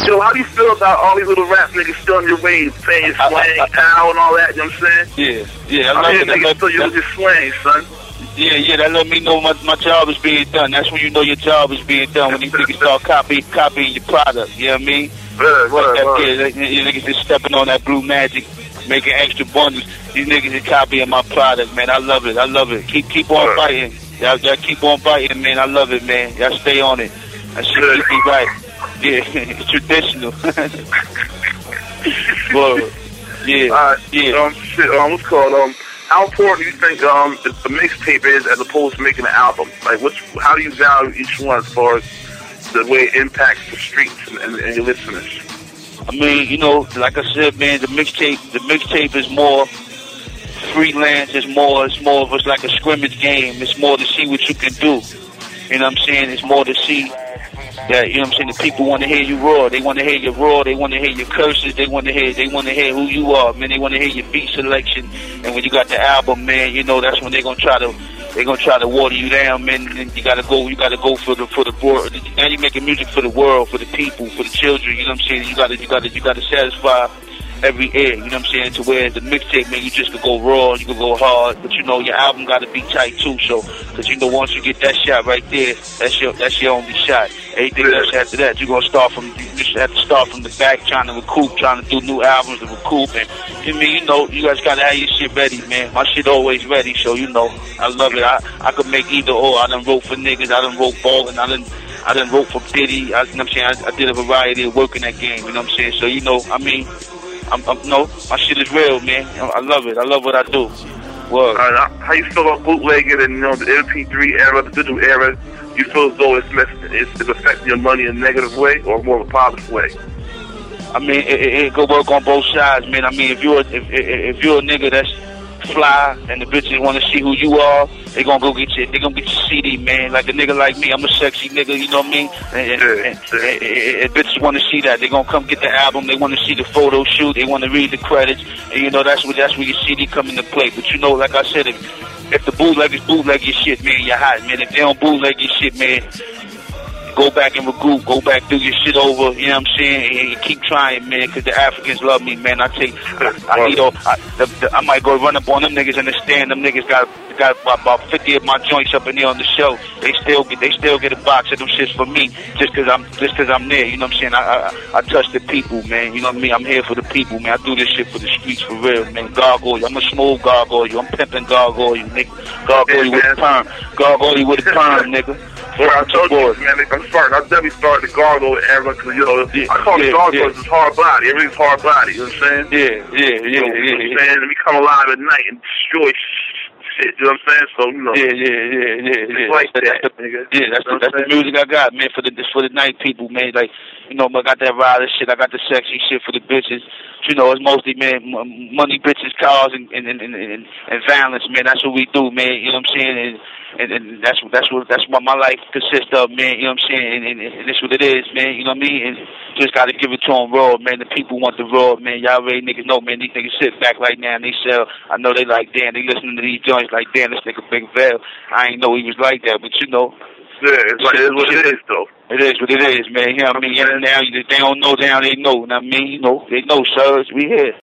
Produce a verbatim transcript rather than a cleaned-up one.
Yo, how do you feel about all these little rap niggas still on your wave, saying slang, Al, and all that? You know what I'm saying? Yeah, yeah. I I'm love hearing it. niggas still use your slang, son. Yeah, yeah, that let me know my, my job is being done. That's when you know your job is being done, when these niggas start copying, copying your product, you know what I mean? Word, word, like, word. Yeah, like, you niggas just stepping on that blue magic, making extra bundles. These niggas is copying my product, man. I love it, I love it. Keep keep on Word. fighting. Y'all, y'all keep on fighting, man. I love it, man. Y'all stay on it. That shit keep me right. Yeah, it's traditional. Word. Yeah, Uh, yeah. Um, shit, um, what's it called? Um, how important do you think um the, the mixtape is as opposed to making an album? Like, what's how do you value each one as far as the way it impacts the streets and, and, and your listeners? I mean, you know, like I said, man, the mixtape, the mixtape is more freelance. It's more, it's more of it's like a scrimmage game. It's more to see what you can do. You know what I'm saying? It's more to see that, you know what I'm saying, the people want to hear you raw. They want to hear you raw. They want to hear your curses. They want to hear, they want to hear who you are, man. They want to hear your beat selection. And when you got the album, man, you know, that's when they're gonna try to, they're gonna try to water you down, man. And you gotta go, you gotta go for the, for the world. Now you're making music for the world, for the people, for the children. You know what I'm saying? You gotta, you gotta, you gotta satisfy every ear, you know what I'm saying, to where the mixtape, man, you just could go raw, you could go hard, but you know, your album gotta be tight too, so, cause you know, once you get that shot right there, that's your, that's your only shot. Anything else after that, you're gonna start from, you just have to start from the back, trying to recoup, trying to do new albums to recoup, and, you mean, you know, you guys gotta have your shit ready, man. My shit always ready, so, you know, I love it. I, I could make either or. I done wrote for niggas, I done wrote ballin', I done, I done wrote for Diddy, I, you know what I'm saying, I, I did a variety of work in that game, you know what I'm saying, so, you know, I mean, I'm, I'm, no, my shit is real, man. I love it. I love what I do. Word. Uh, how you feel about bootlegging and, you know, the M P three era, the digital era? You feel as though it's, it's, it's affecting your money in a negative way or more of a positive way? I mean, it, it, it could work on both sides, man. I mean, if you're if, if, if you're a nigga that's fly and the bitches want to see who you are, they gonna go get you. They gonna get your C D, man. Like a nigga like me, I'm a sexy nigga. You know what I mean? And, and, and, and, and bitches want to see that. They gonna come get the album. They want to see the photo shoot. They want to read the credits. And you know that's where that's where your C D come into play. But you know, like I said, if if the bootleggers bootleg your shit, man, you're hot, man. If they don't bootleg your shit, man, go back and regroup, go back, do your shit over, you know what I'm saying, and keep trying, man, because the Africans love me, man. I take, I, I you know, I, the, the, I might go run up on them niggas in the stand. Them niggas got got about fifty of my joints up in there on the show. They still get, they still get a box of them shits for me, just because I'm, just because I'm there. You know what I'm saying? I, I, I touch the people, man. You know what I mean? I'm here for the people, man. I do this shit for the streets for real, man. Gargoyle, I'm a smooth gargoyle. I'm pimping gargoyle, nigga. Gargoyle with a perm, gargoyle with a perm, nigga. Well, I told you, man, I'm starting, I definitely started the gargoyle era, because, you know, yeah, I call yeah, the gargoyle yeah. hard body. Everything's hard body, you know what I'm saying? Yeah, yeah, yeah, you know, yeah. You know what I'm saying? And we come alive at night and destroy shit, you know what I'm saying? So, you know. Yeah, yeah, yeah, yeah, yeah. It's like that's, that, that's the, nigga. Yeah, that's, the, that's the music I got, man, for the for the night people, man. Like, you know, I got that rider shit, I got the sexy shit for the bitches. You know, it's mostly, man, money, bitches, cars, and and, and, and, and violence, man. That's what we do, man. You know what I'm saying? And, and, and that's that's what that's what my life consists of, man. You know what I'm saying? And, and, and that's what it is, man. You know what I mean? And just gotta give it to them raw, man. The people want the raw, man. Y'all already niggas know, man. These niggas sit back right now and they sell. I know they like, damn, they listening to these joints like, damn, this nigga Big Val. I ain't know he was like that, but you know. Yeah, it's like, it is what it is, though. It is what it is, man. You know what I mean? Now they don't know, now they know. You know what I mean? You know, they know, sirs. We here.